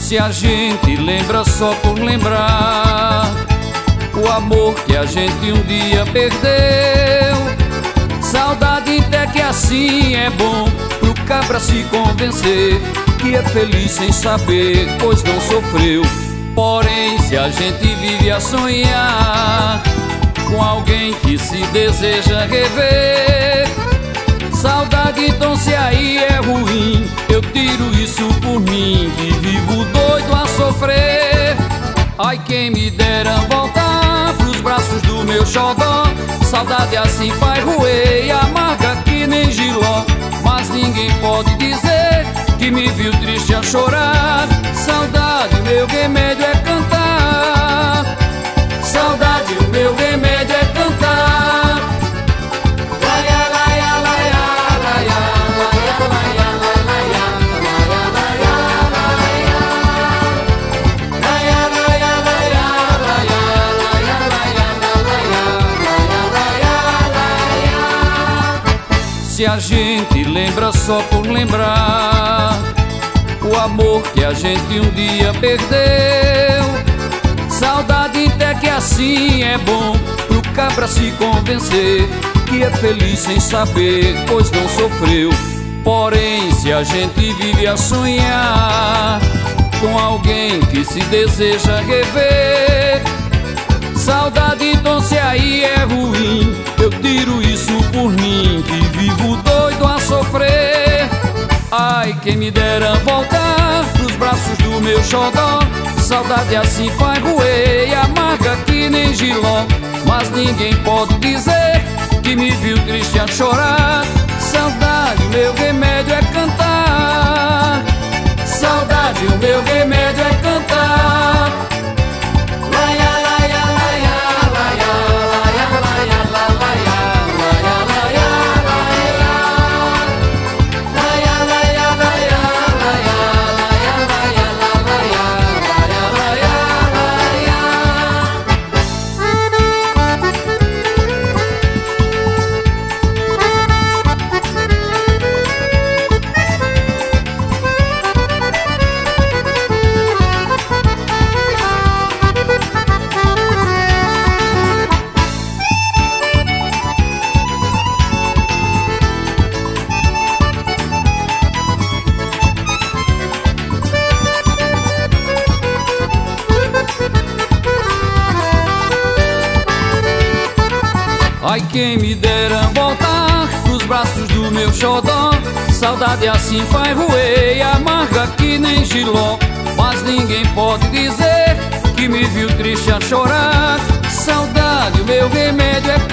Se a gente lembra só por lembrar o amor que a gente um dia perdeu, saudade até que assim é bom pro cabra se convencer que é feliz sem saber, pois não sofreu. Porém, se a gente vive a sonhar com alguém que se deseja rever, saudade então se aí é ruim, eu tiro isso por mim, que vivo doido a sofrer. Ai, quem me dera voltar pros braços do meu xodó, saudade assim faz roer e amarga que nem giló. Mas ninguém pode dizer que me viu triste a chorar. Saudade, o meu remédio é cantar. Saudade, o meu remédio é cantar. Laia, laia, laia, laia, laia, laia, laia, laia, laia, laia. Laia, laia, laia, laia, laia, laia, laia, laia. Se a gente lembra só por lembrar o amor que a gente um dia perdeu, saudade até que assim é bom pro cabra se convencer que é feliz sem saber, pois não sofreu. Porém, se a gente vive a sonhar com alguém que se deseja rever, saudade então se aí é ruim, eu tiro isso por mim, que vivo doido a sofrer. Ai, quem me dera voltar pros braços do meu xodó, saudade assim faz roer e amarga que nem giló. Mas ninguém pode dizer que me viu triste a chorar. Saudade, o meu remédio é cantar. Saudade, o meu remédio é cantar. Laia, laia, laia, laia, laia, laia, laia, laia, laia, laia. Laia, laia, laia, laia, laia, laia, laia, laia, ai, quem me dera voltar pros braços do meu xodó, saudade assim faz roer e amarga que nem giló. Mas ninguém pode dizer que me viu triste a chorar. Saudade, o meu remédio é